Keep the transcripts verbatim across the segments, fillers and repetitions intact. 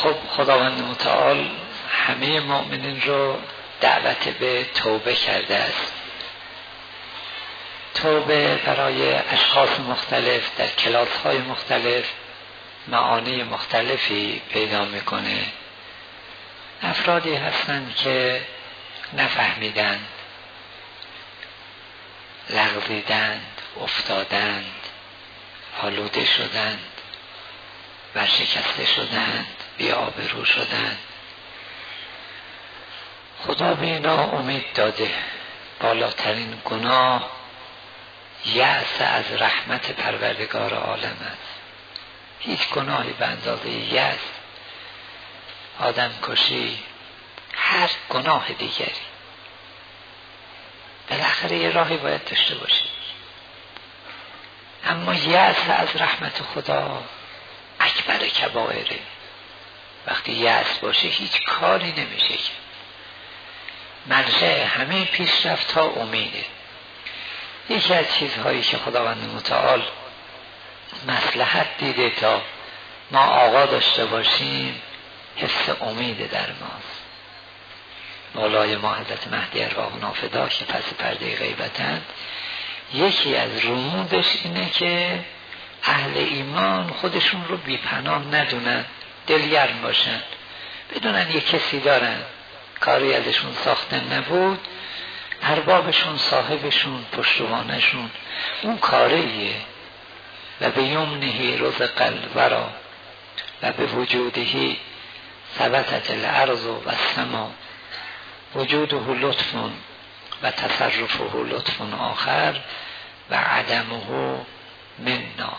خب خداوند متعال همه مؤمنین رو دعوت به توبه کرده است. توبه برای اشخاص مختلف در کلاس های مختلف معانی مختلفی پیدا میکنه. افرادی هستند که نفهمیدند، لغزیدند، افتادند، آلوده شدند، ورشکسته شدند، بی‌آبرو شدند. خدا به اینا امید داده. بالاترین گناه یأس از رحمت پروردگار عالم است. هیچ گناهی به اندازه یأس، آدم کشی، هر گناه دیگری بالاخره یه راهی باید داشته باشی. اما یأس از رحمت خدا اکبر کبائره. وقتی یأس باشه هیچ کاری نمیشه که. منشأ همه پیشرفت ها امیده. یکی از چیزهایی که خداوند متعال مصلحت دیده تا ما آقا داشته باشیم حس امید در ماست. مولای ما حضرت مهدی ارواح نافدا که پس پرده غیبتند، یکی از رموزش اینه که اهل ایمان خودشون رو بی‌پناه ندونن، دلگرم باشن، بدونن یک کسی دارن، کاری ازشون ساخته نبود، اربابشون، صاحبشون، پشتوانشون اون کاریه. و به یمنه رزق الورا و به وجوده ثبتت الارض و السما وجوده لطف و تصرفه لطف آخر و عدمه منا.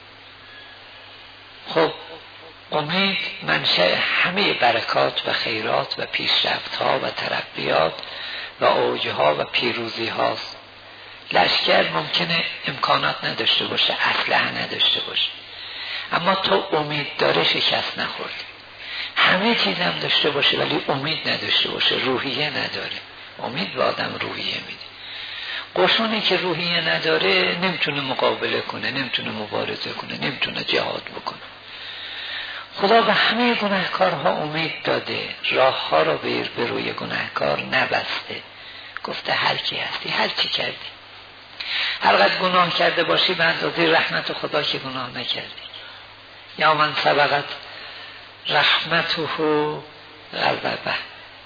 خب امید منشأ همه برکات و خیرات و پیشرفت ها و ترقیات و اوجها و پیروزی هاست. لشکر ممکنه امکانات نداشته باشه، اسلحه نداشته باشه، اما تو امید داره شکست نخورد. همه چیز هم داشته باشه ولی امید نداشته باشه، روحیه نداره. امید به آدم روحیه میده. قشونی که روحیه نداره نمیتونه مقابله کنه، نمیتونه مبارزه کنه، نمیتونه جهاد بکنه. خدا به همه گناهکارها امید داده، راه ها را به روی گناهکار نبسته. گفته هر کی هستی، هر چی کردی، هر قدر گناه کرده باشی به اندازه رحمت خدا که گناه نکردی. یا من سبقت رحمته غضبه.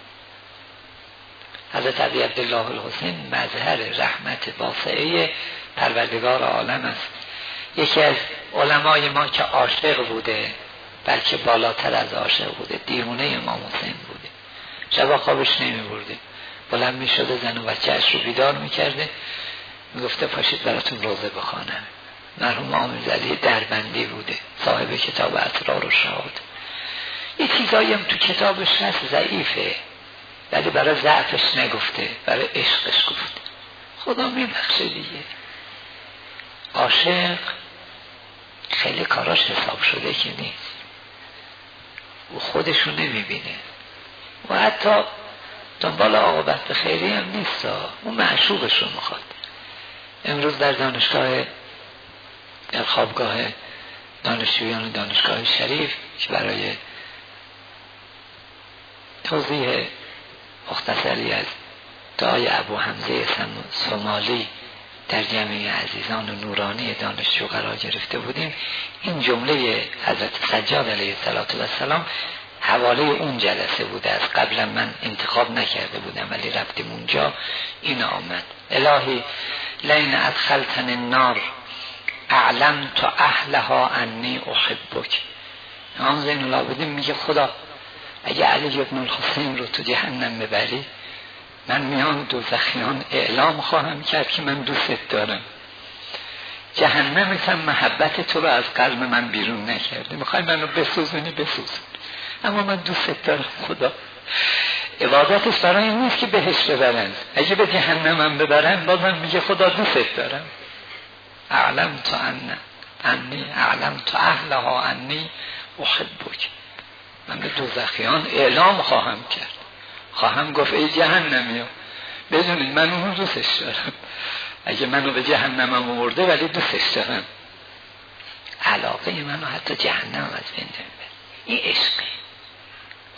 حضرت ابی عبدالله الحسین مظهر رحمت واسعه پروردگار عالم است. یکی از علمای ما که عاشق بوده، بلکه بالاتر از عاشق بوده، دیوانه امام حسین بوده، شبا خوابش نمی برده، بلند می شده زن و بچه اش رو بیدار می کرده، می گفته پاشید براتون روزه بخوانم. مرحوم آمیز علی دربندی بوده، صاحب کتاب اسرار و شهادت. یه چیزایی هم تو کتابش هست ضعیفه، ولی برای ضعفش نگفته، برای عشقش گفته. خدا می بخشه دیگه. عاشق خیلی کاراش حساب شده که نیست، او خودشو نمی بینه و حتی دنبال عاقبت به خیری هم نیست، اون معشوقش رو میخواد. امروز در دانشگاه، در خوابگاه دانشجویان دانشگاه شریف که برای توضیح مختصری از دعای ابو حمزه سومالی در جمعی عزیزان و نورانی دانشجو قرار گرفته بودیم، این جمله حضرت سجاد علیه السلام حواله اون جلسه بوده. از قبلا من انتخاب نکرده بودم ولی رفتیم اونجا، این آمد: الهی لین ادخلتن النار اعلم تو اهلها انی احبک. امام زین العابدین میگه خدا اگه علی ابن الحسین رو تو جهنم ببری، من میان دوزخیان اعلام خواهم کرد که من دوست دارم. جهنم مثل محبت تو رو از قلب من بیرون نکرده، میخوای منو بسوزونی بسوزون، اما من دوست دارم. خدا عبادتش برای این نیست که بهش ببرن، اگه به جهنم هم ببرن بازم میگه خدا دوست دارم. اعلم تو ان انی اعلم تو اهلها انی احبک. من به دوزخیان اعلام خواهم کرد، خواهم گفت ای جهنمی ها بدونید من اون دوستش دارم، اگه منو به جهنم هم آورده ولی دوستش دارم. علاقه منو حتی جهنم از بین نمیبره. این عشقه.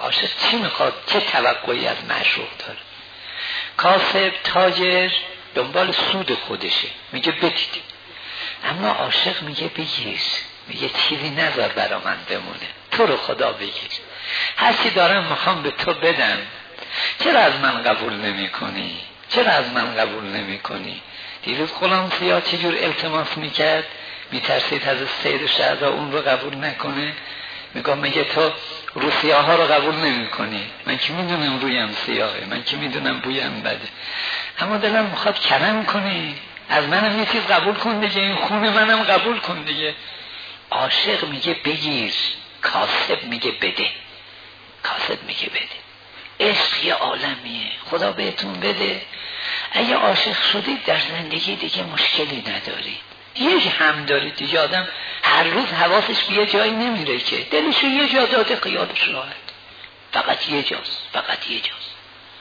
عاشق چی میخواد؟ چه توقعی از معشوق داره؟ کاسب، تاجر دنبال سود خودشه، میگه بدید. اما عاشق میگه بگیر، میگه چیزی نذار برا من بمونه، تو رو خدا بگیر، هر چی دارم میخوام به تو بدم، چرا از من قبول نمی کنی؟ چرا از من قبول نمی کنی؟ دیروز غلام سیاه چجور التماس میکرد، میترسید از سید شهدا اون رو قبول نکنه، میگم میگه تو رو سیاه ها رو قبول نمی کنی، من که میدونم رویم سیاهه، من که میدونم بویم بده، اما دلم میخواد کرم کنی، از منم یه چیز قبول کن دیگه، این خون منم قبول کن دیگه. عاشق میگه بگیر، کاسب میگه بده. کاسب میگه بده. عشق یه عالمیه، خدا بهتون بده. اگه عاشق شدید در زندگی دیگه مشکلی ندارید، یک هم دارید دیگه. آدم هر روز حواسش به یه جایی نمیره که، دلشو یه جا داده خیالش راحت، فقط یه جاست، فقط یه جاست.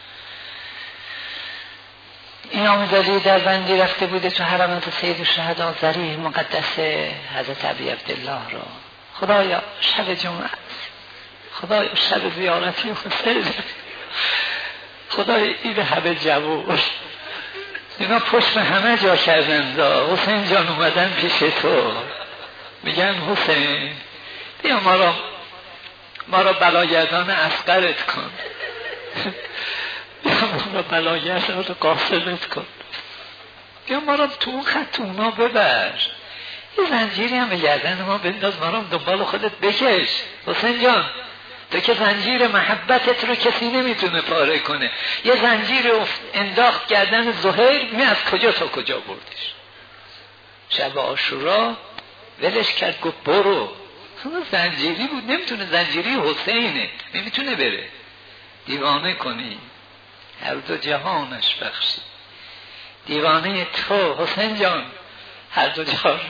امام زری در بندی رفته بوده تو حرمت سید الشهدا، زری مقدس حضرت ابی عبدالله را، خدایا شب جمعه، خدایا شب زیارتی حسین، خدایا این همه جوون اینا پشت همه جا کردن دا، حسین جان اومدن پیش تو میگن حسین بیا ما را ما را بلاگردان اصغرت کن، بیا ما را بلاگردان قاصدت کن، بیا ما را تو اون خط اونا ببر، یه زنجیری هم به گردن ما بنداز، ما را دنبال خودت بکش. حسین جان تو که زنجیر محبتت رو کسی نمیتونه پاره کنه، یه زنجیر انداخت گردن زهیر، می از کجا تا کجا بردش. شب عاشورا ولش کرد، گفت برو، زنجیری بود، نمیتونه، زنجیری حسینه، نمیتونه بره، دیوانه کنی، هر دو جهانش بخشی، دیوانه تو حسین جان، هر دو جهان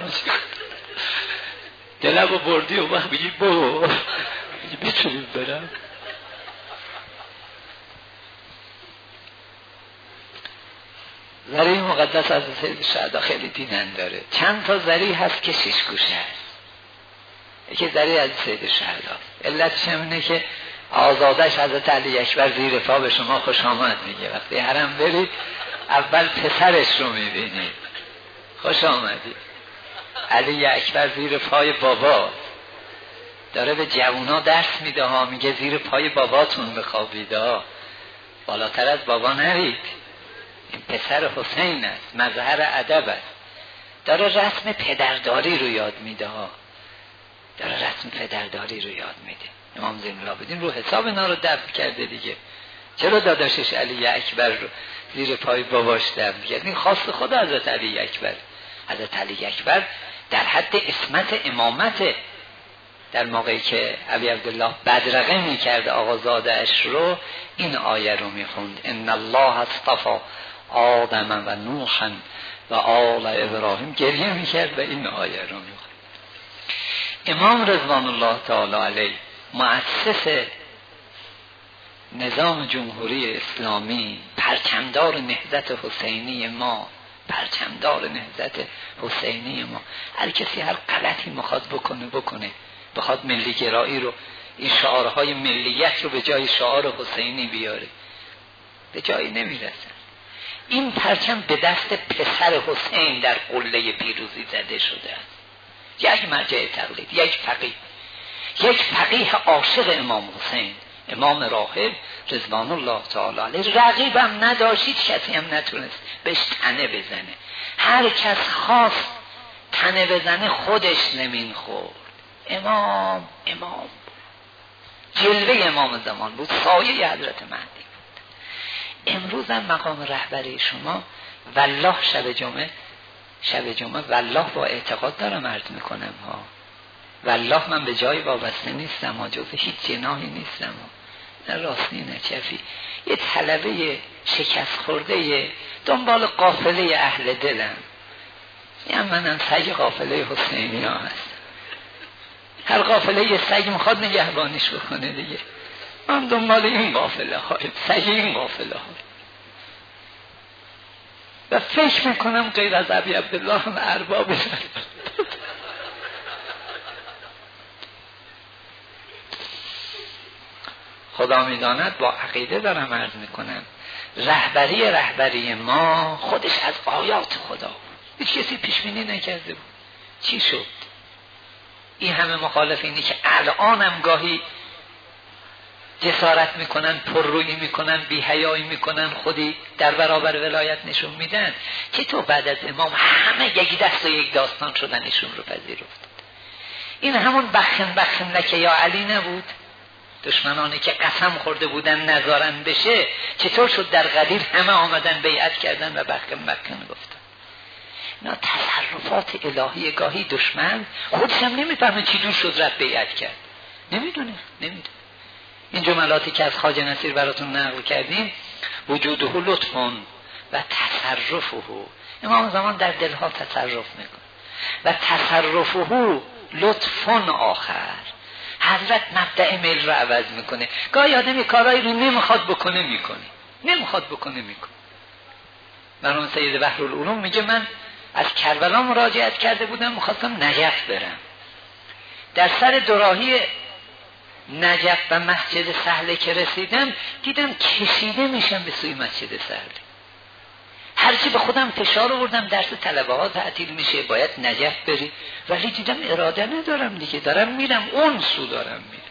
دلبو بردی و وقت بگی برو، میتونیم برم. زری مقدس از سید شهدا خیلی دینن داره، چند تا زری هست که شش گوشه هست، یکی زری از سید شهدا، علتش هم اینه که آزادش حضرت علی اکبر زیر پا به شما خوش آمد میگه، وقتی حرم برید اول پسرش رو میبینید، خوش آمدید، علی اکبر زیر پای بابا داره به جوونا درس میده ها، میگه زیر پای باباتون بخوابید ها، بالاتر از بابا نرید، این پسر حسین است، مظهر ادب است، داره رسم پدرداری رو یاد میده ها، داره رسم پدرداری رو یاد میده. امام زین العابدین رو حساب اینا رو دفع کرده دیگه، چرا داداشش علی اکبر رو زیر پای باباش دفع کرد؟ این خاص خود حضرت علی اکبر. حضرت علی اکبر در حد اسمت امامته، در موقعی که ابی عبدالله بدرقه میکرد آقازادهش رو، این آیه رو میخوند، ان الله اصطفى آدم و نوحا و آل ابراهیم، گریه میکرد و این آیه رو میخوند. امام رضوان الله تعالی علیه مؤسس نظام جمهوری اسلامی، پرچمدار نهضت حسینی ما، پرچمدار نهضت حسینی ما، هر کسی هر غلطی میخواد بکنه بکنه، بخواد ملی گرایی رو، این شعارهای ملیت رو به جای شعار حسینی بیاره، به جایی نمیرسن. این پرچم به دست پسر حسین در قله پیروزی زده شده است. یک مرجع تقلید، یک فقیه، یک فقیه عاشق امام حسین، امام راحل رضوان الله تعالی علیه، رقیبم نداشت، کسی هم نتونست بهش تنه بزنه، هر کس خواست تنه بزنه خودش نمین خورد. امام امام جلوه امام زمان بود، سایه حضرت مهدی بود. امروز هم مقام رهبری شما، والله شب جمعه، شب جمعه والله با اعتقاد دارم عرض میکنم ها، والله من به جای وابسته نیستم ها، جز هیچ جناحی نیستم ها، نه راستی نه چفی، یه طلبه شکست خورده دنبال قافله اهل دلم، یعنی منم سگ قافله حسینی ها هست، هر قافله یه سگ میخواد نگهبانیش بکنه دیگه، من دنبال این قافله های سگ این قافله های، و فکر میکنم غیر از ابی عبدالله هم ارباب خدا میداند با عقیده دارم عرض میکنم، رهبری رهبری ما خودش از آیات خدا، هیچ کسی پیش بینی نکرده بود. چی شد؟ این همه مخالف اینی که الانم گاهی جسارت میکنن، پررویی میکنن، بی‌حیایی میکنن، خودی در برابر ولایت نشون میدن، که تو بعد از امام همه یک دست و یک داستان شدنشون رو پذیرفت. این همون بخن بخن لکه یا علی نبود؟ دشمنانی که قسم خورده بودن نذارن بشه، چطور شد در غدیر همه آمدن بیعت کردن و بخن بخن گفتن؟ اینا تصرفات الهی. گاهی دشمن خودش هم نمیفهمه چی جور شد رفت بیعت کرد، نمیدونه نمیدونه این جملاتی که از خواجه نصیر براتون نقل کردیم، وجوده لطفون و تصرفه، امام زمان در دلها تصرف میکنه و تصرفه لطفون آخر. حضرت مبدأ میل رو عوض میکنه. گاهی آدمی کارایی رو نمیخواد بکنه میکنه، نمیخواد بکنه میکنه. مرحوم سید بحرالعلوم میگه من از کربلا مراجعت کرده بودم، میخواستم نجف برم. در سر دوراهی نجف و مسجد سهله که رسیدم، دیدم کشیده میشم به سوی مسجد سهله. هرچی به خودم فشار آوردم درس طلبه ها تعطیل میشه، باید نجف بری، ولی دیدم اراده ندارم دیگه، دارم میرم اون سو دارم میرم.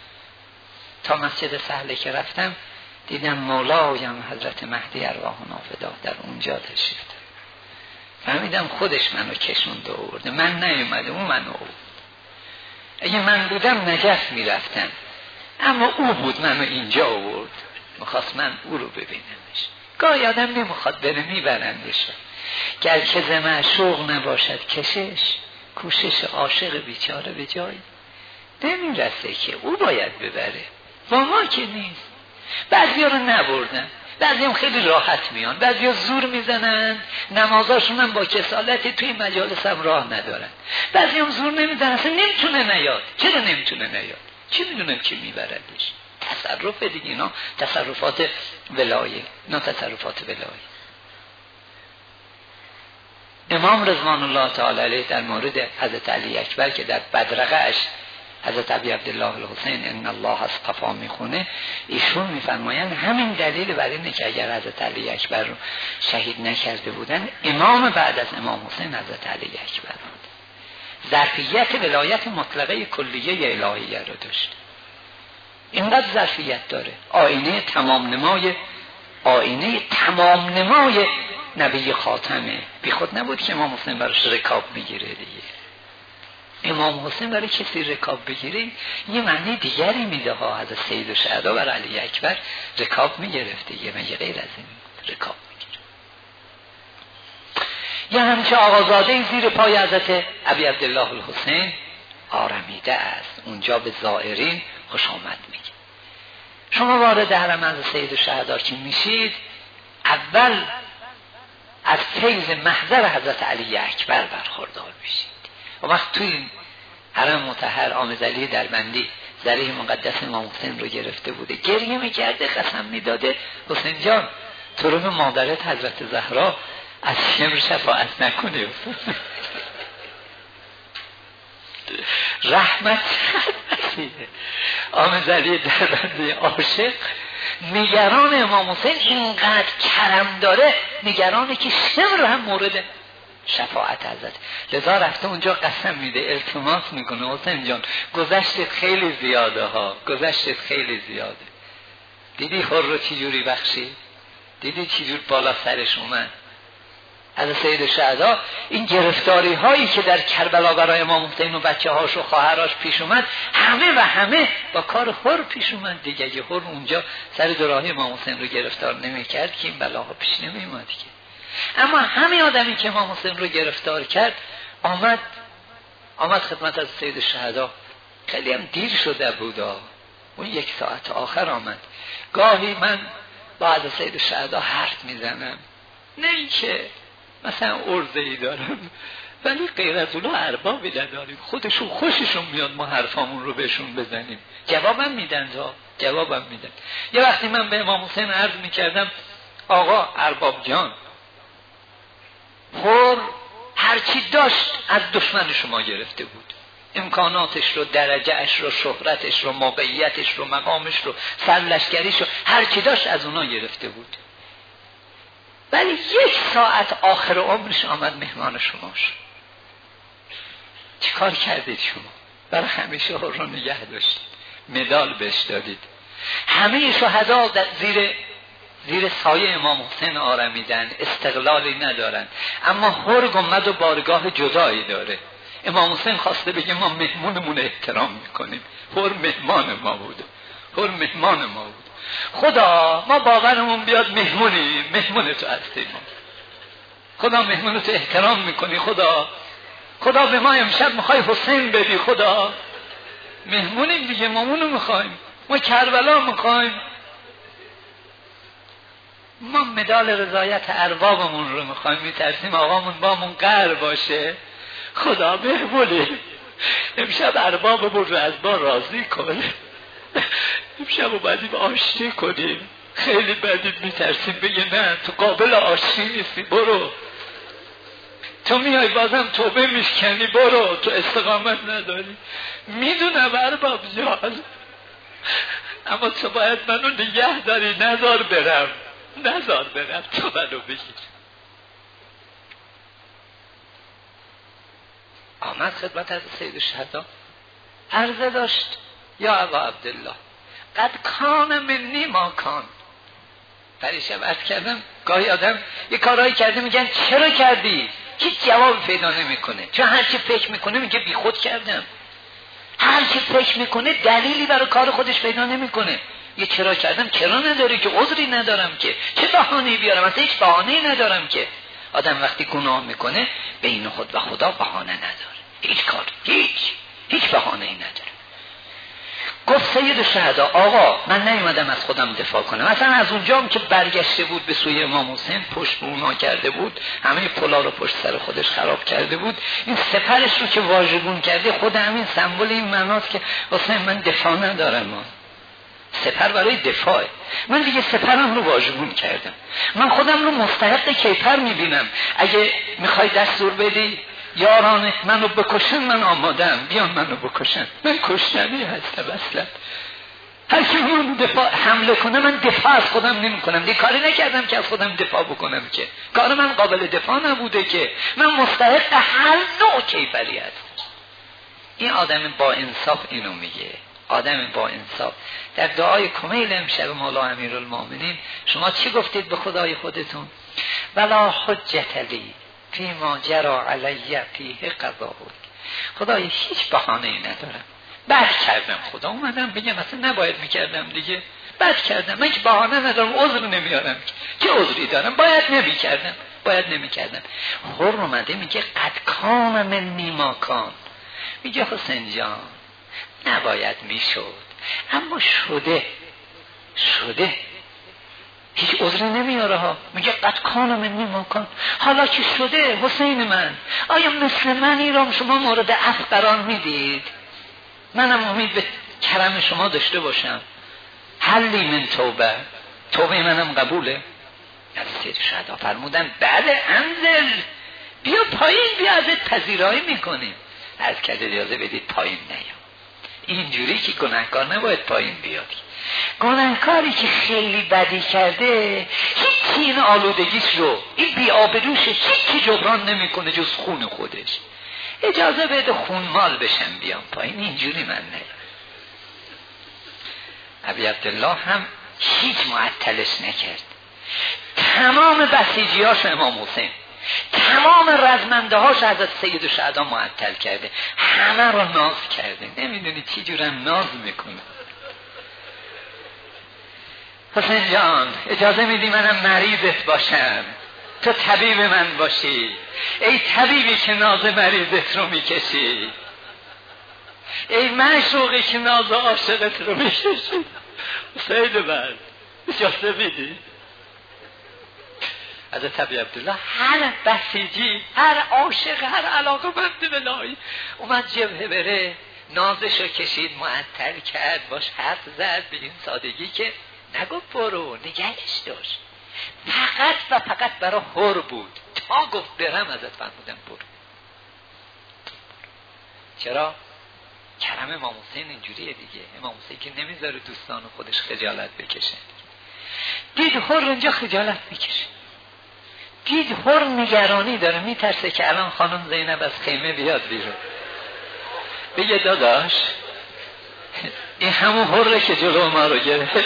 تا مسجد سهله که رفتم دیدم مولایم حضرت مهدی ارواحنا فدا در اونجا تشریف داره. فهمیدم خودش منو کشونده آورده، من نیومدم، اون منو آورد. اگه من بودم نجف میرفتم، اما او بود منو اینجا آورد، میخواست من او رو ببینمش. گاهی آدم نمیخواد بره میبرندش، گر که ز معشوق نباشد کشش، کوشش عاشق بیچاره به جایی نمیرسه که او باید ببره، با ما که نیست. بعضی ها رو نبردن، بعضی هم خیلی راحت میان، بعضی ها زور میزنن، نمازاشون هم با کسالتی توی مجالس هم راه ندارن، بعضی هم زور نمیزنن، اصلا نمیتونه نیاد. چرا نمیتونه نیاد؟ چی میدونم که میبردش؟ تصرف دیگه، اینا تصرفات ولایه، اینا تصرفات ولایه. امام رضوان الله تعالی علیه در مورد حضرت علی اکبر که در بدرقه اش حضرت ابی عبدالله الحسین ان الله اصطفا میخونه، ایشون میفرمایند همین دلیل بر اینه که اگر حضرت علی اکبر رو شهید نکرده بودن، امام بعد از امام حسین حضرت علی اکبر بود. ظرفیت ولایت مطلقه کلیه الهیه رو داشت، اینقدر ظرفیت داره. آینه تمام نمای آینه تمام نمای نبی خاتمه. بی خود نبود که امام حسین براش رکاب میگیره دیگه. امام حسین برای کسی رکاب بگیره یه معنی دیگری میده ها. حضرت سید الشهدا بر علی اکبر رکاب میگرفته، یه مگه غیر از این رکاب میگیره. یه همچه آقازاده زیر پای حضرت ابی عبدالله الحسین آرمیده است، اونجا به زائرین خوش آمد میگه. شما وارد حرم از سید الشهدا که میشید، اول از فیض محضر حضرت علی اکبر برخوردار میشید. و وقت توی حرم مطهر آمدعلی دربندی ذریح مقدس امام حسین رو گرفته بوده، گریه میکرده، قسم میداده حسین جان تو رو به مادرت حضرت زهرا از شمر شفاعت نکنه. رحمت آمدعلی دربندی عاشق نگران امام حسین اینقدر کرم داره، نگرانه که شمر هم مورد شفاعت حضرت. لذا رفته اونجا قسم میده، التماس میکنه حسین جان گذشتت خیلی زیاده ها، گذشتت خیلی زیاده. دیدی خور رو چی جوری بخشی؟ دیدی چی جور بالا سرش اومد؟ از سید شهدا این گرفتاری هایی که در کربلا برای امام حسین و بچه هاش و خواهراش پیش اومد، همه و همه با کار خور پیش اومد دیگه. اگه خور اونجا سر دوراهی امام حسین رو گرفتار نمی کرد که این بلاها پیش نمی اومد که. اما همه آدمی که امام حسین رو گرفتار کرد آمد آمد خدمت از سید شهدا. خیلی هم دیر شده بودا، اون یک ساعت آخر آمد. گاهی من بعد سید شهدا حرف میزنم، نه اینکه مثلا عرضه‌ای دارم، ولی غیر از اونا اربابی نداریم، خودشون خوششون میاد ما حرفامون رو بهشون بزنیم. جوابم میدن تا جوابم میدن. یه وقتی من به امام حسین عرض میکردم آقا ارباب جان، پر هرچی داشت از دشمن شما گرفته بود، امکاناتش رو، درجهش رو، شهرتش رو، موقعیتش رو، مقامش رو، سرلشکریش رو، هر چی داشت از اونا گرفته بود. ولی یک ساعت آخر عمرش آمد مهمان شما شد. چی کار کردید شما؟ برای همیشه رو نگه داشتید، مدال بهش دادید. همه شهدا در زیر زیر سایه امام حسین آرمیدن، استقلالی ندارن، اما هرگ اومد و بارگاه جدایی داره. امام حسین خواسته بگه ما مهمونمون احترام میکنیم، هر مهمان ما بود، هر مهمان ما بود. خدا ما باورمون بیاد مهمونی، مهمون تو هستیم، خدا مهمون تو احترام میکنی، خدا خدا به ما امشب میخوای حسین بدی، خدا مهمونیم دیگه، ما اونو میخوایم، ما کربلا میخوایم، ما مدال رضایت اربابمون رو میخوایم، میترسیم آقامون بامون قهر باشه. خدا مهمونی، امشب اربابمون رو از ما راضی کن، امشب اومدیم آشتی کنیم، خیلی بدید میترسیم بگه نه تو قابل آشتی نیستی، برو، تو میای بازم توبه میشکنی، برو، تو استقامت نداری. میدونم ارباب جان، اما تو باید منو نگه داری، نذار برم، نذار برم، تو منو بگیر. آمد خدمت از سید الشهدا، عرضه داشت یا ابا عبدالله قد کان منی ما کان. پریشب عرض کردم گاهی آدم یه کارهایی کرده میگن چرا کردی؟ هیچ جواب پیدا نمیکنه، چون هر چی فکر میکنه میگه بی خود کردم، هر چی فکر میکنه دلیلی برای کار خودش پیدا نمیکنه. یه چرا کردم چرا نداری که، عذری ندارم که، چه بهانه‌ای بیارم، اصلا هیچ بهانه‌ای ندارم که. آدم وقتی گناه میکنه بین خود و خدا بهانه نداره، هیچ کار، هیچ هیچ بهانه‌ای نداره. گفت سید الشهدا آقا من نیومدم از خودم دفاع کنم، مثلا از اونجام که برگشته بود به سوی امام حسین، پشت به اونا کرده بود، همه پلا رو پشت سر خودش خراب کرده بود، این سپرش رو که واژگون کرده، خود همین سمبل این معناست که حسین من دفاع ندارم، ما سپر برای دفاع، من دیگه سپرم رو واژگون کردم، من خودم رو مستحق کیفر میبینم، اگه میخوای دستور بدی یاران منو بکشن من آمادم، بیان منو بکشن، من کشتنی هستم اصلا، هر کی من دفاع حمله کنه من دفاع از خودم نمی کنم، دیگه کاری نکردم که از خودم دفاع بکنم، که کار من قابل دفاع نبوده، که من مستحق هر نوع کیفری هستم. این آدم با انصاف اینو میگه، آدم با انصاف. در دعای کمیل امشب مولا امیرالمومنین شما چی گفتید به خدای خودتون؟ ولا حجت لی فی ما جرا علی فیه قضاءک. خدای هیچ بهانه‌ای ندارم، بد کردم، خدا اومدم بگم مثلا نباید میکردم دیگه، بد کردم، من که بهانه ندارم، عذر نمیارم، چه عذری دارم، باید نمیکردم، باید نمیکردم. خور اومده میگه قد کان منی ما کان، میگه حسین جان نباید میشد اما شده، شده، هیچ عذری نمیاره ها، میگه قد کان منی ما کان، حالا که شده حسین من، آیا مثل من ایرام شما مورد عفو قرار میدید؟ منم امید به کرم شما داشته باشم، حلی من توبه، توبه منم قبوله. از سید شهدا فرمودن بله انزل، بیا پایین، بیا ازت پذیرایی میکنیم. از کده اجازه بدید پایین نیام، اینجوری که گناهکار نباید پایین بیاد، گناهکاری که خیلی بدی کرده هیچی این آلودگیش رو، این بی‌آبروش هیچی جبران نمیکنه جز خون خودش، اجازه بده خونمال بشم بیام پایین، اینجوری من نیام. ابی عبدالله هم هیچ معطلش نکرد، تمام بسیجیاش امام حسین، تمام رزمنده هاش حضرت سید الشهدا معطل کرده، همه رو ناز کرده، نمیدونی چی جورم ناز میکنه. حسین جان اجازه میدی منم مریضت باشم، تو طبیب من باشی، ای طبیبی که ناز مریضت رو میکشی، ای معشوقی که ناز عاشقت رو میکشی، حسین من اجازه میدی؟ حضرت ابی عبدالله هر بسیجی، هر عاشق، هر علاقه مند بلایی اومد جبهه بره، نازش رو کشید، معطل کرد، باش حرف زد به این سادگی که نگفت برو، نگهش داشت، فقط و فقط برای حر بود، تا گفت برم ازت فرمودم برو. چرا؟ کرم امام حسین اینجوریه دیگه. امام حسین که نمیذاره دوستان خودش خجالت بکشه. دید حر اونجا خجالت میکشه، دید حر نگرانی داره، میترسه که الان خانم زینب از خیمه بیاد بیرون بگه داداش این همون حره که جلو ما رو گرفت.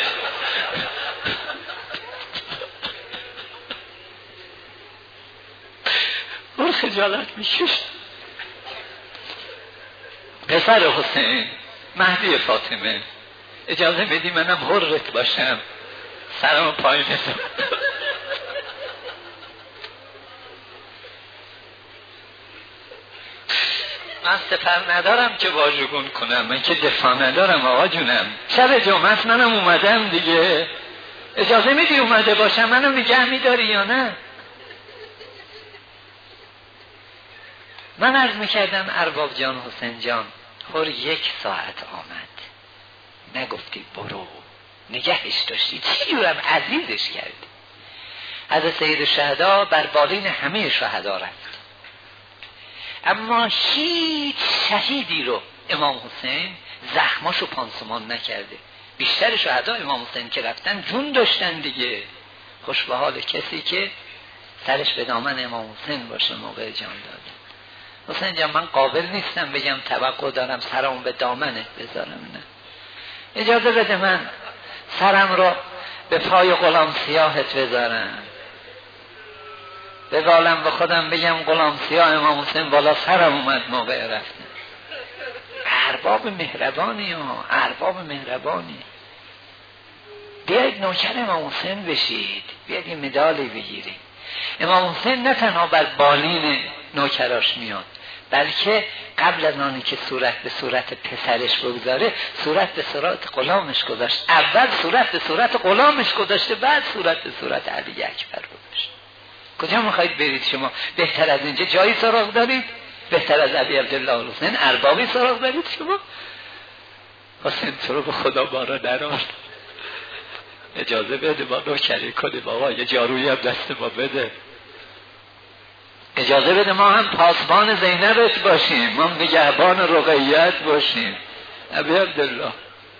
حر خجالت میکشه. پسر حسین، مهدی فاطمه، اجازه بدی منم حرت باشم، سرم پایین نزد. من سپر ندارم که واژگون کنم، من که دفاع ندارم آقا جونم. شب جمعه منم اومدم دیگه، اجازه میدی اومده باشم، منم نگه میداری یا نه؟ من عرض میکردم ارباب جان، حسین جان، خور یک ساعت آمد، نگفتی برو، نگهش داشتی، چی جورم عزیزش کردی. حضرت سید الشهدا بر بالین همه شهدا رفت، اما هیچ شهیدی رو امام حسین زخماشو پانسمان نکرده. بیشتر شهدا امام حسین که رفتن جون داشتن دیگه. خوش به حال کسی که سرش به دامن امام حسین باشه موقع جان دادن. حسین جان من قابل نیستم بگم توقع دارم سرم به دامنه بذارم، نه، اجازه بده من سرم رو به پای غلام سیاهت بذارم، به قالم به خودم بگم غلام سیاه امام حسین بالا سرم اومد موقع رفتن. ارباب مهربانی ها، ارباب مهربانی. بیاید نوکر امام حسین بشید، بیاید این مدالی بگیرید. امام حسین نه تنها بر بالین نوکراش میاد، بلکه قبل از آنی که صورت به صورت پسرش بگذاره، صورت به صورت غلامش گذاشت. اول صورت به صورت غلامش گذاشته، بعد صورت به صورت علی اکبر گذاشت. کجا میخواید برید شما؟ بهتر از اینجا جایی سراغ دارید؟ بهتر از ابی عبدالله حسین اربابی سراغ دارید شما؟ حسین تو رو به خدا بارا درآورد، اجازه بده ما نوکری کنیم بابا، یه جارویی هم دست ما بده، اجازه بده ما هم پاسبان زینبت باشیم، ما نگهبان رقیت باشیم. ابی عبدالله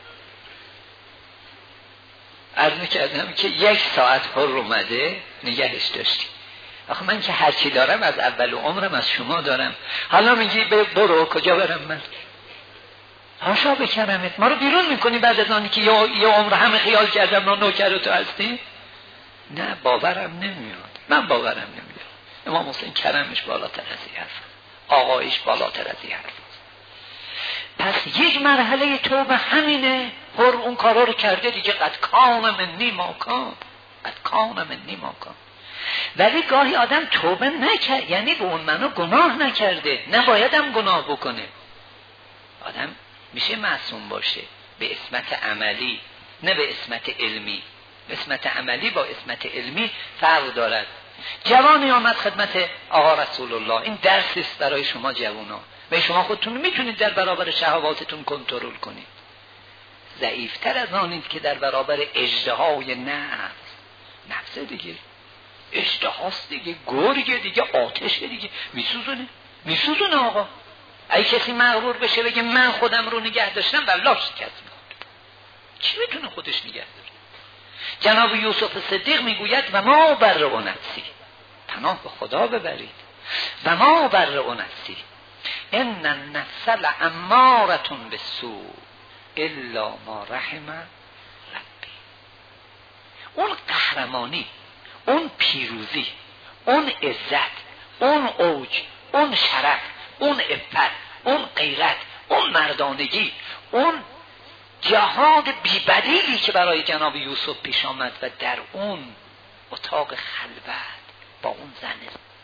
عرض میکردم که یک ساعت پر اومده نگهش داشتیم. آخه من که هرچی دارم از اول عمرم از شما دارم، حالا میگی برو، کجا برم من؟ هاشا بکنمت، ما رو بیرون میکنی بعد از آنی که یه عمر همه خیال کردم ما نوکر تو هستی؟ نه، باورم نمیاد، من باورم نمیاد. امام حسین کرمش بالاتر از این حرف، آقایش بالاتر از این حرف. پس یک مرحله توبه همینه. هر اون کارا رو کرده دیگه، قد کان منی ما کان، قد کان منی ما کان. ولی گاهی آدم توبه نکرد، یعنی به اون منو گناه نکرده، نبایدم گناه بکنه. آدم میشه معصوم باشه به عصمت عملی، نه به عصمت علمی. عصمت عملی با عصمت علمی فرق دارد. جوانی آمد خدمت آقا رسول الله، این درسی است برای شما جوانا، و شما خودتون میتونید در برابر شهواتتون کنترل کنید. ضعیفتر از آنید که در برابر اژدهای نفس. نفس دیگه اشتهاست دیگه، گرگه دیگه، آتشه دیگه، میسوزونه میسوزونه آقا. اگه کسی مغرور بشه بگه من خودم رو نگه داشتم، والله شکست میخوره. کی میتونه خودش نگه داره؟ جناب یوسف صدیق میگوید و ما برئ نفسی، پناه به خدا ببرید، و ما برئ نفسی ان النفس لاماره بالسوء الا ما رحم ربی. اون قهرمانی، اون پیروزی، اون عزت، اون اوج، اون شرف، اون عفت، اون غیرت، اون مردانگی، اون جهاد بی‌بدیلی که برای جناب یوسف پیش آمد و در اون اتاق خلوت با اون زن،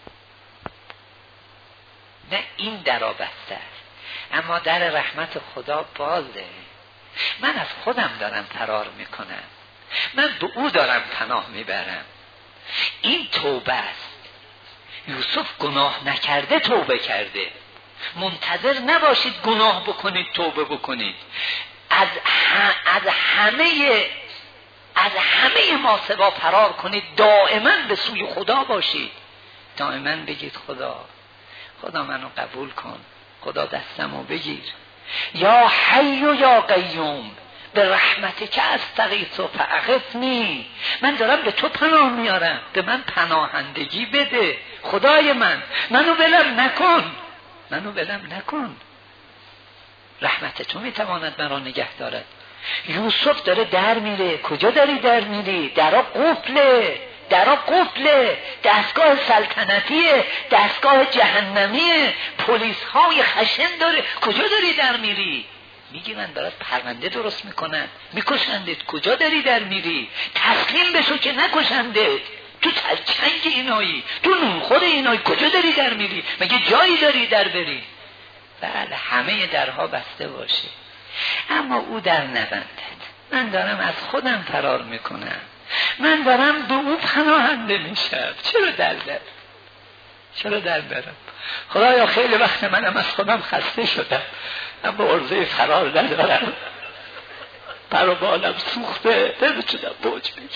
نه این درا بسته است، اما در رحمت خدا بازه. من از خودم دارم فرار میکنم، من به او دارم پناه میبرم. این توبه است. یوسف گناه نکرده توبه کرده. منتظر نباشید گناه بکنید توبه بکنید. از, از همه از همه ما سوا فرار کنید، دائما به سوی خدا باشید، دائما بگید خدا خدا منو قبول کن، خدا دستمو بگیر، یا حی و یا قیوم به رحمت که از تغیث و فاغثنی، من دارم به تو پناه میارم، به من پناهندگی بده خدای من، منو ولم نکن، منو ولم نکن، رحمت تو میتواند مرا نگه دارد. یوسف داره در میره، کجا داری در میری؟ درا قفله، درا قفله، دستگاه سلطنتیه، دستگاه جهنمیه، پلیس های خشن داره، کجا داری در میری؟ میگیرن برات پرونده درست میکنن، میکشندت، کجا داری در میری؟ تسلیم بشو که نکشندت، تو تلچنگ اینایی، تو نونخور اینایی، کجا داری در میری؟ مگه جایی داری در بری؟ بله همه درها بسته باشه، اما او در نبندد. من دارم از خودم فرار میکنم، من دارم به او پناهنده میشم، چرا در در چرا در برم؟ خدایا خیلی وقت منم از خودم خسته شدم، اما عرضه فرار ندارم، پر و بالم سوخته، نمیتونم بوج بگیرم.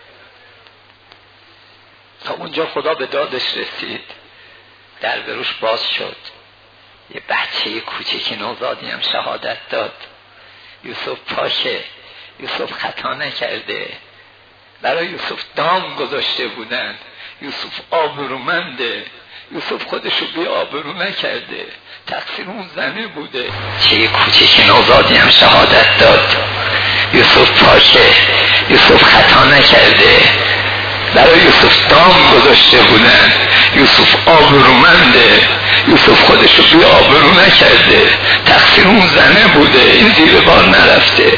تا اونجا خدا به دادش رسید، در بروش باز شد، یه بچه کوچکی نوزادی هم شهادت داد. یوسف پاشه، یوسف خطا نکرده، برای یوسف دام گذاشته بودن، یوسف آبرومنده، یوسف خودشو بی آبرو نکرده، تقصیر اون زنه بوده. چه کوچک نوزادی هم شهادت داد. یوسف پاکه، یوسف خطا نکرده، برای یوسف دام گذاشته بودن، یوسف آبرومنده، یوسف خودشو بی آبرو نکرده، تقصیر اون زنه بوده، این زیر بار نرفته.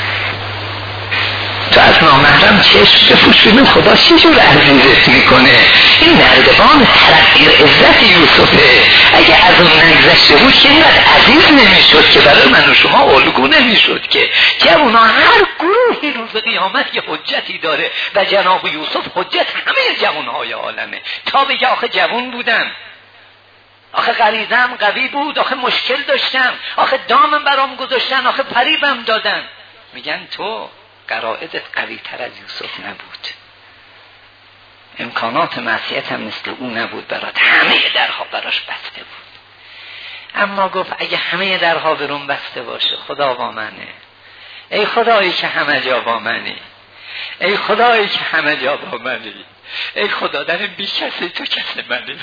تو از نامحرم چشم بپوش ببین خدا چه جور عزیزت میکنه. این نردبان ترقی عزت یوسفه، اگه از اون نگذشته بود که اینقدر عزیز نمیشد که برای من و شما الگو نمیشد که جوونا هر گروهی روز قیامت یه حجتی داره و جناب یوسف حجت همه جوانهای عالمه. تا بگه آخه جوان بودم، آخه غریزم قوی بود، آخه مشکل داشتم، آخه دامم برام گذاشتن، آخه فریبم دادن، میگن تو قرائزت قوی تر از یوسف نبود، امکانات معصیت هم مثل او نبود برات، همه درها براش بسته بود. اما گفت اگه همه درها برون بسته باشه خدا با منه، ای خدایی که همه جا با منی، ای خدایی که همه جا با منی، ای خدا در بی کسی تو کسی منی.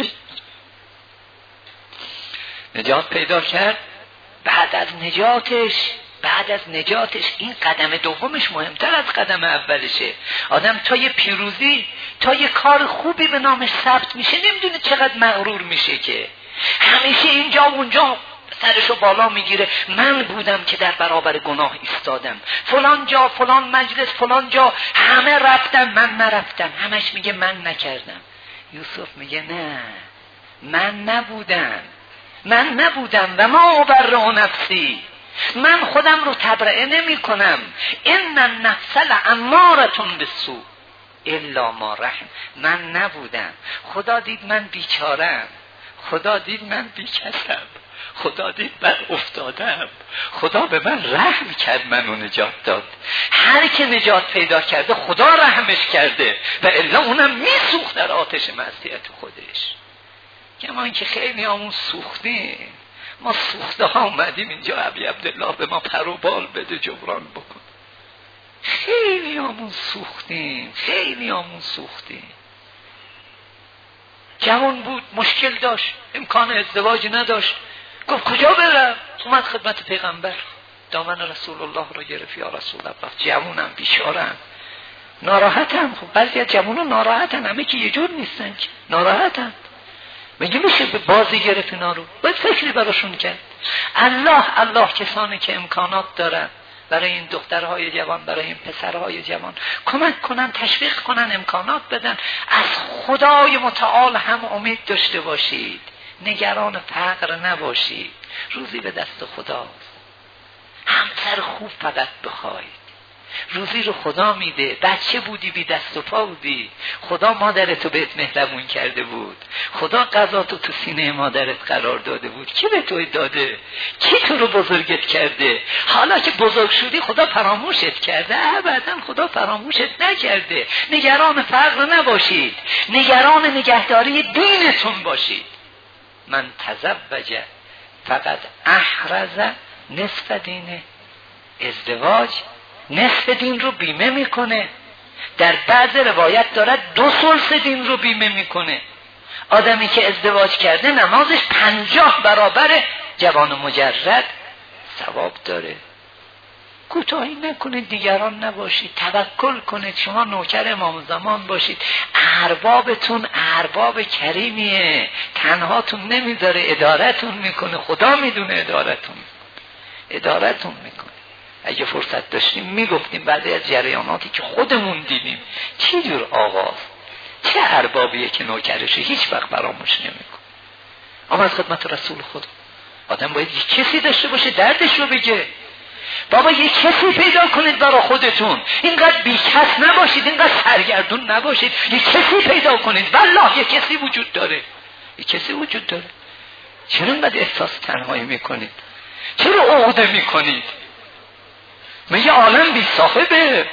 نجات پیدا کرد. بعد از نجاتش بعد از نجاتش این قدم دومش مهمتر از قدم اولشه. آدم تا یه پیروزی، تا یه کار خوبی به نامش ثبت میشه نمیدونه چقدر مغرور میشه که همیشه اینجا اونجا سرشو بالا میگیره. من بودم که در برابر گناه ایستادم، فلان جا فلان مجلس فلان جا همه رفتم من نرفتم، همش میگه من نکردم. یوسف میگه نه، من نبودم، من نبودم و ما ابرئ نفسی، من خودم رو تبرئه نمی کنم. ان النفس لاماره بالسوء الا ما رحم، من نبودم، خدا دید من بیچارم، خدا دید من بیکسم، خدا دید من افتادم، خدا به من رحم کرد، منو نجات داد. هر که نجات پیدا کرده خدا رحمش کرده و الا اونم میسوخت در آتش معصیت خودش. کما اینکه خیلی همون سوختیم، ما سوخته ها اومدیم اینجا ابی عبدالله به ما پر و بال بده جبران بکن. خیلی همون سوختیم، خیلی همون سوختیم. جوان بود، مشکل داشت، امکان ازدواج نداشت، گفت کجا برم؟ اومد خدمت پیغمبر، دامن رسول الله را گرفت، یا رسول الله جوانم بیچارم ناراحتم. خب بعضی از جوانان ناراحتن، همه که یه جور نیستن که ناراحتن. میگه میشه به بازی گرفت اینا رو، باید فکری براشون کرد. الله الله کسانی که امکانات دارن برای این دخترهای جوان، برای این پسرهای جوان کمک کنن، تشویق کنن، امکانات بدن. از خدای متعال هم امید داشته باشید، نگران فقر نباشید، روزی به دست خداست. همسر خوب فقط بخواید، روزی رو خدا میده. بچه بودی بی دست و پا بودی، خدا مادرتو بهت مهربون کرده بود، خدا قضاتو تو سینه مادرت قرار داده بود. کی به توی داده؟ کی تو رو بزرگت کرده؟ حالا که بزرگ شدی خدا فراموشت کرده؟ ابدا خدا فراموشت نکرده. نگران فقر نباشید، نگران نگهداری دینتون باشید. من تزوج فقط احرز نصف دینه. ازدواج نصف دین رو بیمه میکنه. در بعض روایت دارد دو ثلث دین رو بیمه میکنه. آدمی که ازدواج کرده نمازش پنجاه برابر جوان مجرد ثواب داره. کوتاهی نکنید، دیگران نباشید، توکل کنید، شما نوکر امام زمان باشید. اربابتون ارباب کریمیه، تنهاتون نمیذاره، ادارتون میکنه. خدا میدونه ادارتون ادارتون میکنه. اگه فرصت داشتیم میگفتیم بعضی از جریاناتی که خودمون دیدیم چه جور آغاز، چه اربابیه که نوکرشه هیچ وقت فراموش نمیکنه. اما از خدمت رسول خدا آدم باید یک کسی داشته باشه دردش رو بگه. بابا یک کسی پیدا کنید برای خودتون، اینقدر بیکس نباشید، اینقدر سرگردون نباشید، یک کسی پیدا کنید. والله یک کسی وجود داره، یک کسی وجود داره. چرا اینقدر احساس تنهایی میکنید؟ چرا عقده میکنید؟ میگه عالم بی صاحبه.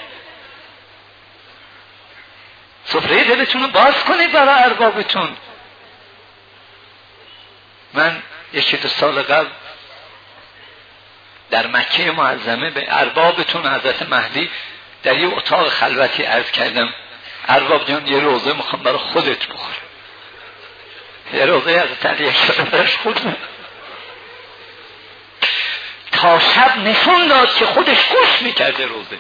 سفره دلتون رو باز کنید برای اربابتون. من یکی دو سال قبل در مکه معظمه به اربابتون حضرت مهدی در یه اتاق خلوتی عرض کردم ارباب جان یه روزه میخوام برای خودت بخورم. یه روزه حضرت علی برش خودم تا شب نشون داد که خودش گوش میکرده روزه.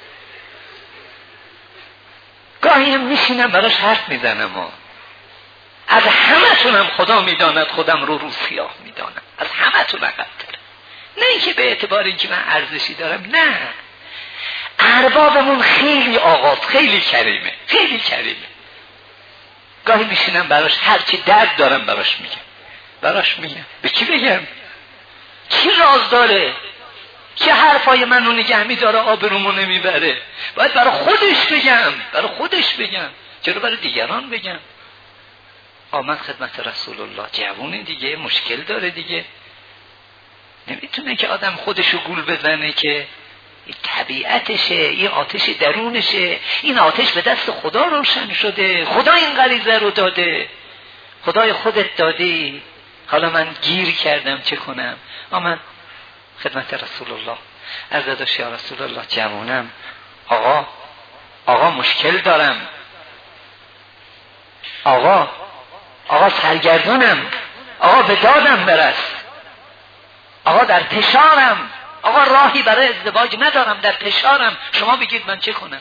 گاهی هم میشینم براش حرف میزنم ها. از همه تونم خدا میداند خودم رو رو سیاه میدانم، از همه تون عقب‌ترم. نه اینکه به اعتبار اینکه من ارزشی دارم، نه، اربابمون خیلی آغاز، خیلی کریمه، خیلی کریمه. گاهی میشینم براش هرچی درد دارم براش میگم براش میگم به کی بگم؟ کی راز داره؟ کی حرفای منو نگه میداره آبرومو نمیبره؟ باید برای خودش بگم، برای خودش بگم، چرا برای دیگران بگم؟ آمد خدمت رسول الله، جوونه دیگه، مشکل داره دیگه، نمیتونه که آدم خودشو گول بزنه که این طبیعتشه، این آتش درونشه. این آتش به دست خدا روشن شده، خدا این غریزه رو داده، خدای خودت دادی. حالا من گیر کردم چه کنم؟ آمد خدمت رسول الله، عرض داشت یا رسول الله جوانم، آقا آقا مشکل دارم، آقا آقا سرگردونم، آقا به دادم برس، آقا در فشارم، آقا راهی برای ازدواج ندارم، در فشارم، شما بگید من چه کنم؟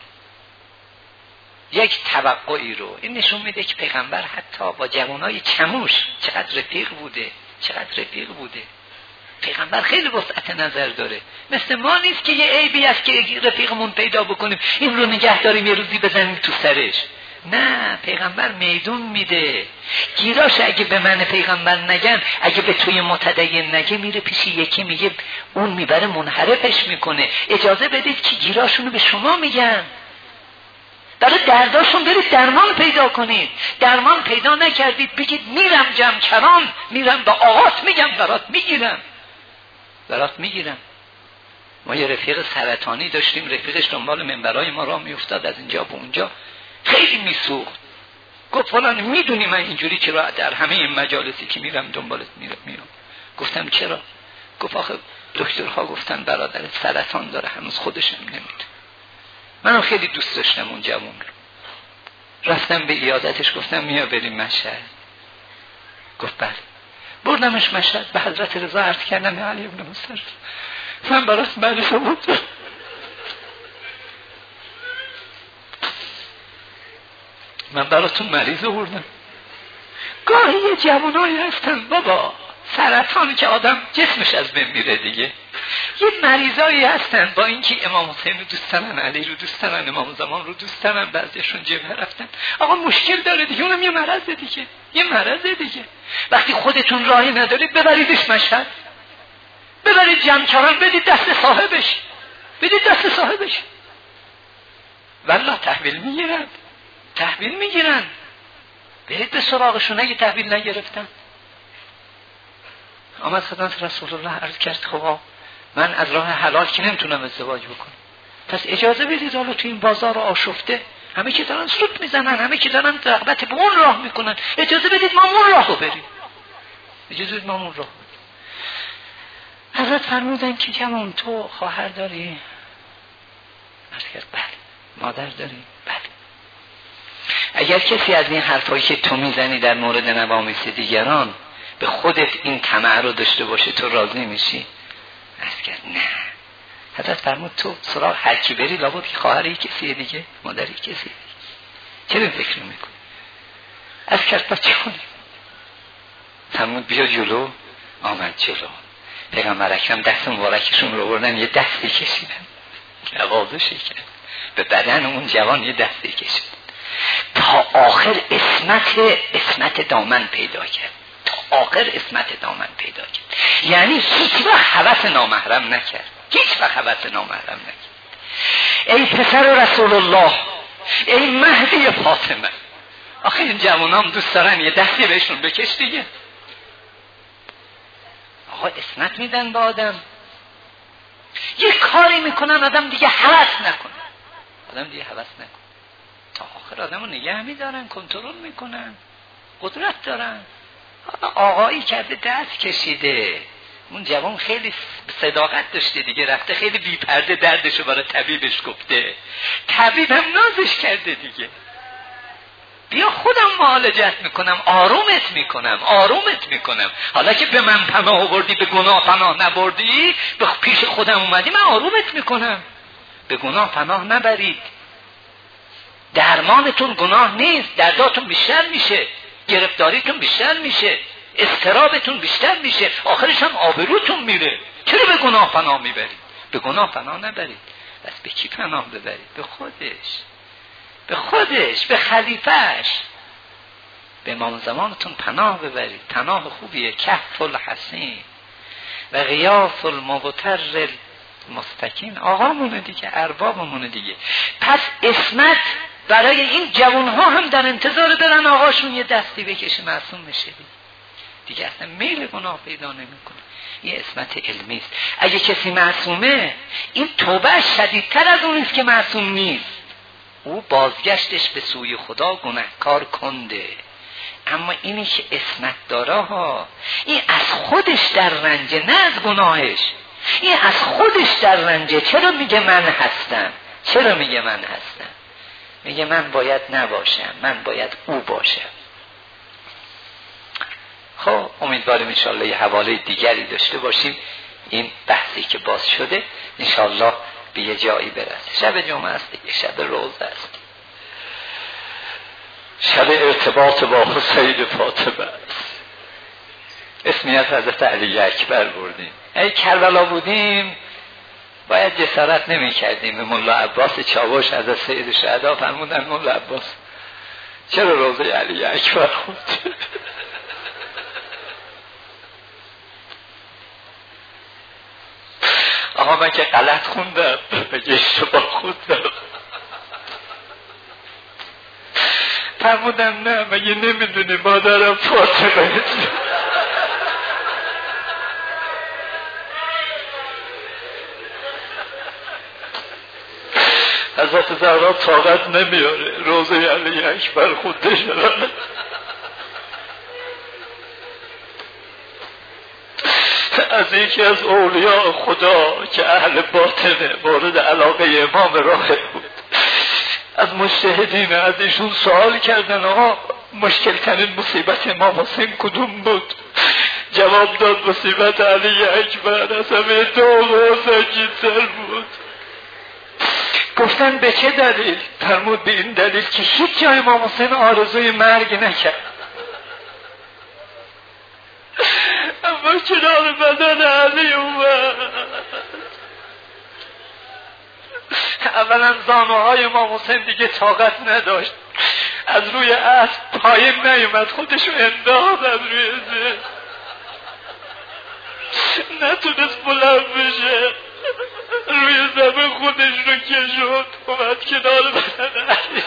یک توقعی رو این نشون میده که پیغمبر حتی با جوانای چموش چقدر رفیق بوده، چقدر رفیق بوده. پیغمبر خیلی وسعت نظر داره، مثل ما نیست که یه عیبی است که رفیقمون پیدا بکنیم این رو نگه داریم یه روزی بزنیم تو سرش. نه، پیغمبر میدون میده. گیراش اگه به من پیغمبر نگن، اگه به توی متدین نگه، میره پیش یکی میگه، اون میبره منحرفش میکنه. اجازه بدید که گیراشونو به شما میگن، برای درداشون برید درمان پیدا کنید. درمان پیدا نکردید بگید میرم جمکران، میرم به آقات میگم برات میگیرم، برات میگیرم. ما یه رفیق سرطانی داشتیم، رفیقش دنبال منبرای ما راه میافتاد از اینجا به اونجا، خیلی میسوخت. گفت فلان میدونی من اینجوری چرا در همه این مجالسی که میرم دنبالت میرم میرم گفتم چرا؟ گفت آخه دکترها گفتن برادر سرطان داره، هنوز خودش هم نمیدونه. منم خیلی دوست داشتم اون جوان رو، رفتم به عیادتش، گفتم میا بریم مشهد. گفت بله. بردمش مشهد، به حضرت رضا عرض کردم یا علی ابن مصطفی من براش مریض بود، من براتون مریض آوردم. گاهی یه جوانایی هستن بابا، سرطان که آدم جسمش از بین میره دیگه، یه مریضایی هستن با اینکه امام حسین رو دوست دارن، علی رو دوست دارن، امام زمان رو دوست دارن، بعضیشون جبهه رفتن، آقا مشکل داره دیگه، اونم یه مرضه دیگه، یه مرضه دیگه. وقتی خودتون راهی ندارید ببریدش مشهد، ببرید جمکران، بدید دست صاحبش، بدید دست صاحبش، والله تحویل میگیرن، تحویل میگیرن. برید به سراغشون اگه تحویل نگرفتن. آمد خدمت رسول الله عرض کرد خب من از راه حلال که نمیتونم ازدواج بکنم، پس اجازه بدید حالا تو این بازار آشفته همه که دارن سوت میزنن، همه که دارن رغبت به اون راه میکنن، اجازه بدید ما اون راهو بریم، اجازه بدید ما اون راه. حضرت فرمودن که جوان تو خواهر داری؟ عرض کرد بله. مادر داری؟ بله. اگر کسی از این حرفایی که تو میزنی در مورد نوامیس دیگران به خودت این طمع رو داشته باشه تو راضی میشی؟ عرض کرد نه. حضرت فرمود تو سراغ هر کی بری لابد که خواهر کسی دیگه، مادری کسی دیگه. چرا این فکر میکنی؟ عرض کرد با چه کنیم؟ فرمود بیا جلو. آمد جلو. پیغمبر اکرم دست مبارکشون رو بردن یه دستی کشیدن، نوازشی کرد به بدن اون جوان، یه دستی کشید تا آخر اسمت اسمت دامن پیدا کرد، تا آخر اسمت دامن پیدا کرد. یعنی هیچ وقت هوس نامحرم نکرد، هیچ وقت هوس نامحرم نکرد. ای پسر رسول الله، ای مهدی فاطمه، آخه این جوانام دوست دارن یه دستی بهشون بکش دیگه. آقا اسمت میدن با آدم، یه کاری میکنن آدم دیگه هوس نکنه، آدم دیگه هوس نکنه. تا آخر آدم رو نگه میدارن، کنترل میکنن، قدرت دارن. آقایی کرده دست کشیده، اون جوان خیلی صداقت داشته دیگه، رفته خیلی بی پرده دردشو برای طبیبش گفته، طبیب هم نازش کرده دیگه، بیا خودم معالجت میکنم، آرومت میکنم، آرومت میکنم. حالا که به من پناه آوردی، به گناه پناه نبردی، به پیش خودم اومدی، من آرومت میکنم. به گناه پناه نبرید، درمانتون گناه نیست، درداتون بیشتر میشه، گرفتاریتون بیشتر میشه، اضطرابتون بیشتر میشه، آخرش هم آبروتون میره. چرا به گناه پناه میبرید؟ به گناه پناه نبرید. بس به کی پناه ببرید؟ به خودش، به خودش، به خلیفهش، به امام زمانتون پناه ببرید. پناه خوبیه. کهف الحسین و غیاث المبتر المستکین. آقامونه دیگه، اربابمونه دیگه. پس اسمت برای این جوانها هم در انتظار دارن آقاشون یه دستی بکشه معصوم بشه دیگه. دیگه اصلا میل گناه پیدا نمیکنه. این اسمت علمی است. اگه کسی معصومه، این توبه شدیدتر از اون است که معصوم نیست. او بازگشتش به سوی خدا گناهکار کنده. اما اینی که اسمت داره ها، این از خودش در رنجه، نه از گناهش. این از خودش در رنجه. چرا میگه من هستم؟ چرا میگه من هستم؟ میگه من باید نباشم، من باید او باشم. خب امیدواریم انشاءالله یه حواله دیگری داشته باشیم. این بحثی که باز شده انشاءالله به یه جایی برسه. شب جمعه است دیگه، شب روزه است، شب ارتباط با حسین فاطمه است. اسمی از حضرت علی اکبر بردیم. ای کربلا بودیم باید جسارت نمی کردیم. به مولا عباس چاوش از سید شهدا فرمودن مولا عباس چرا روزه علی اکبر خود؟ آقا من که غلط خوندم، مگه اشتباه خوندم؟ فرمودن نه مگه نمیدونی مادرم فاطمه. حضرت زهرا طاقت نمیاره روزه علی اکبر خودش را. از یکی از اولیاء خدا که اهل باطنه، مورد علاقه امام راهب بود، از مجتهدین از ایشون سوال کردن آقا مشکل ترین مصیبت امام حسین کدوم بود؟ جواب داد مصیبت علی اکبر از همه داغ و سنگین‌تر بود. گفتن به چه دلیل؟ فرمود به این دلیل که هیچ جای امام حسین آرزوی مرگ نکرد، اما کنار بدن علی اومد. اولا زانوهای امام حسین دیگه طاقت نداشت، از روی اسب پایین نیومد، خودشو انداخت از روی زین، نتونست بلند بشه، روی زمین خودش رو کشوند، اومد کنار بدن علی.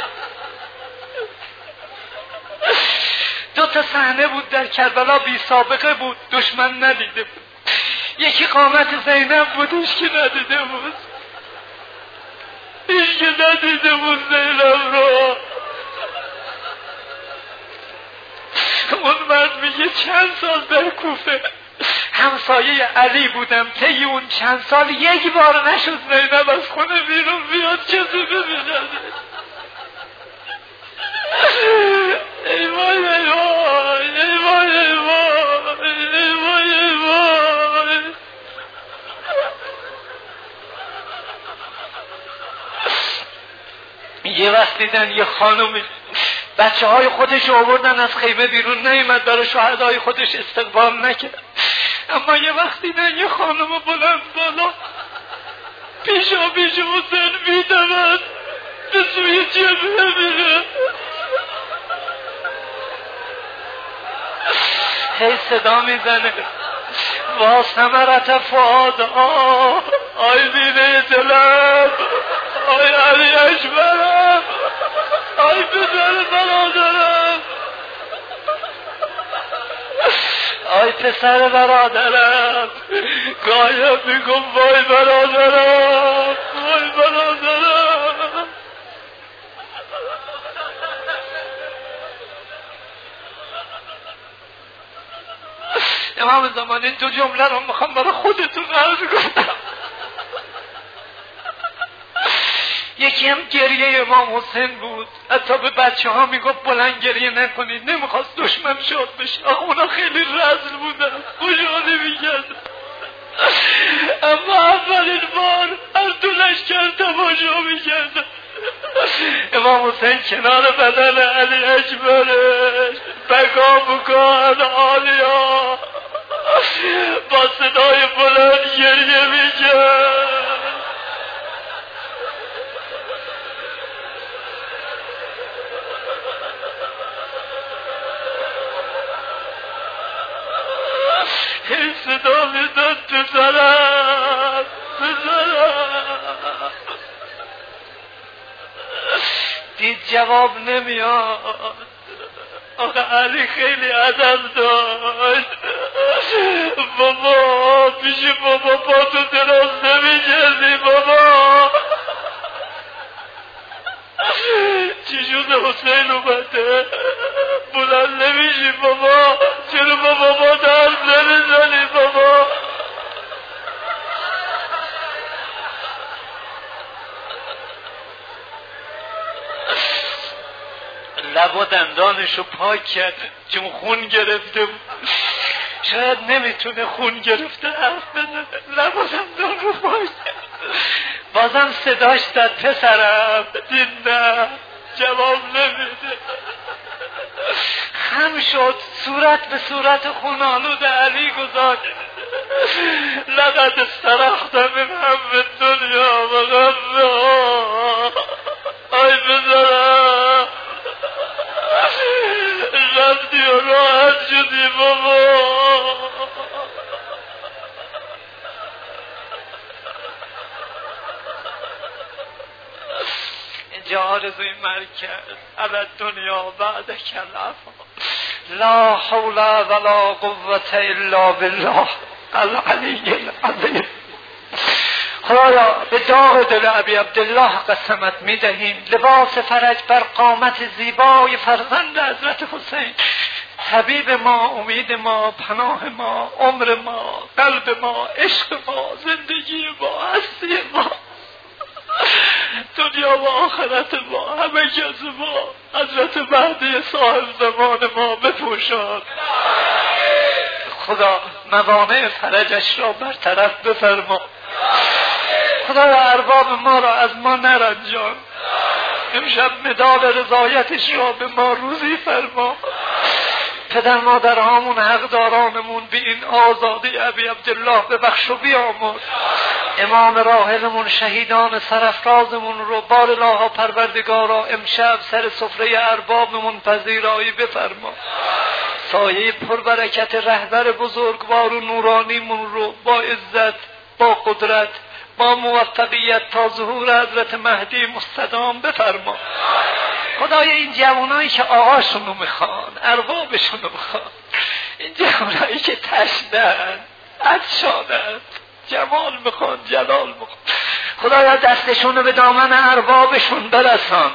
دو تا صحنه بود در کربلا بی سابقه بود، دشمن ندیده بود. یکی قامت زینب بودش که ندیده بود، هیچ که ندیده بود زینب رو. اون مرد میگه چند سال در کوفه همسایه علی بودم، طی اون چند سال یک بار نشد زینب از خونه بیرون بیاد کسی ببینه. ای وای ای وای ای وای ای وای ای وای ای وای. یه وقت دیدن یه خانومی بچه های خودش آوردن از خیمه بیرون نیامد، برای شهدای خودش استقبال نکرد. اما یه وقت دیدن یه خانم بلند بالا پیشا پیش حسین میدود به سوی جبهه میره، هی صدا میزنه وا ثمرت فؤاد آی دینه دلم، آی علی اکبرم، آی پسر برادرم، آی پسر برادرم. گاهی میگم وای برادرم، وای برادرم. امام زمان این دو جمله رو میخوام برای خودتون عرض کنم. یکی هم گریه امام حسین بود، حتی به بچه ها میگفت بلند گریه نکنید، نمیخواست دشمن شاد بشه. آخه اونا خیلی رزل بودن، خوشحالی میکردن. اما اولین بار از دو لشکر تماشا میکردن. امام حسین کنار بدن علی اکبرش بگا بکن آلیا با صدای بلند گریه میکرد. این صدا میدن پسرم پسرم. دید جواب نمیاد. آخه علی خیلی ادب داشت. بابا پیش بابا پا تو دراز نمیکردی بابا. چی شده حسین اومده بلند نمیشی بابا؟ چرا با بابا درد نمیزنی بابا؟ لب و دندانشو پاک کرد چون خون گرفته بود، شاید نمیتونه خون گرفته حرف بزنه. لب و دندان رو پاک کرد، بازم صداش داد پسرم. دید نه جواب نمیده. خم شد، صورت به صورت خونالود علی گذاشت. لقد استرخت من هم دنیا و غمها. آی بذارم رفتی و راحت شدی بابا. اینجا آرزوی مرگ کرد. علی دنیا بعد کلفا لا حول ولا قوة الا بالله العلی العظیم. خدایا به داغ دل ابی عبدالله قسمت میدهیم، لباس فرج بر قامت زیبای فرزند حضرت حسین، حبیب ما، امید ما، پناه ما، عمر ما، قلب ما، عشق ما، زندگی ما، هستی ما، دنیا و آخرت ما، همه کس ما. حضرت مهدی صاحب زمان ما بپوشان. خدا موانع فرجش را برطرف بفرما. خدا ارباب ما را از ما نرنجان. امشب مدال رضایتش را به ما روزی فرما. پدر مادرهامون حقدارانمون به این آزادی ابی عبدالله ببخش و بیامرز. امام راحلمون، شهیدان سرافرازمون رو بار الله پروردگارا امشب سر سفره اربابمون پذیرایی بفرما. سایه پربرکت رهبر بزرگوار و نورانیمون رو با عزت، با قدرت، با موفقیت تا ظهور حضرت مهدی مستدام بفرما. خدای این جوانایی که آقاشونو میخوان، اربابشونو میخوان، این جوانایی که تشنن، عطشانن، جمال میخوان، جلال میخوان، خدایا دستشونو به دامن اربابشون برسان.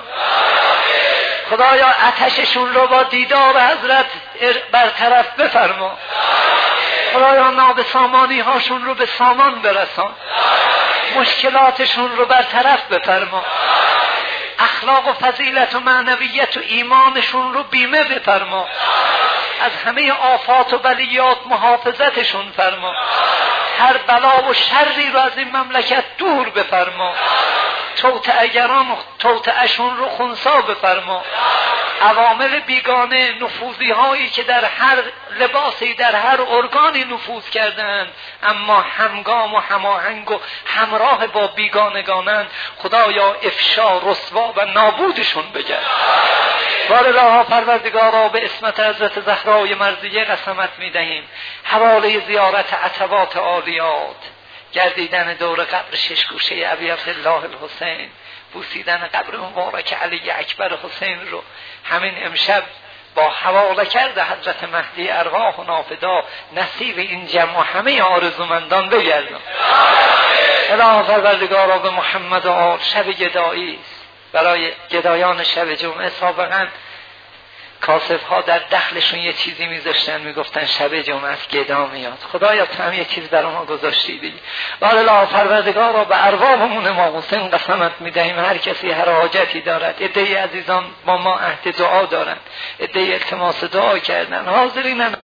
خدایا آتششون رو با دیدار حضرت برطرف بفرما. خدایا نابسامانی هاشون رو به سامان برسان، مشکلاتشون رو برطرف بفرما، اخلاق و فضیلت و معنویت و ایمانشون رو بیمه بفرما، از همه آفات و بلیات محافظتشون فرما، هر بلا و شری رو از این مملکت دور بفرما، توطئه‌گران و توطئه‌شون رو خنثی بفرما، عوامل بیگانه نفوذی هایی که در هر لباسی در هر ارگانی نفوذ کردند اما همگام و هماهنگ و همراه با بیگانگانند، خدایا افشا رسوا و نابودشون بگرد. بارالله پروردگارا به اسمت حضرت زهرای مرضیه قسمت میدهیم حواله زیارت عتبات عالیات، گردیدن دور قبر ششگوشه ابی عبدالله الحسین، بوسیدن قبر مبارک علی اکبر حسین رو همین امشب با حواله کرده حضرت مهدی ارواح و نافدا نصیب این جمع و همه آرزومندان بگردم. الهی پروردگارا به محمد و آل شب گدایی است برای گدایان شب جمعه. سابقا کاسف ها در دخلشون یه چیزی میذاشتن میگفتن شب جمعه است گدا میاد. خدایا تو هم یه چیز در ما گذاشتی دیگه. والله پروردگار را به ارواحمون امام حسین قسمت میدهیم، هر کسی هر حاجتی دارد. عده‌ای عزیزان با ما عهد دعا دارند، عده‌ای التماس دعا کردن. حاضرین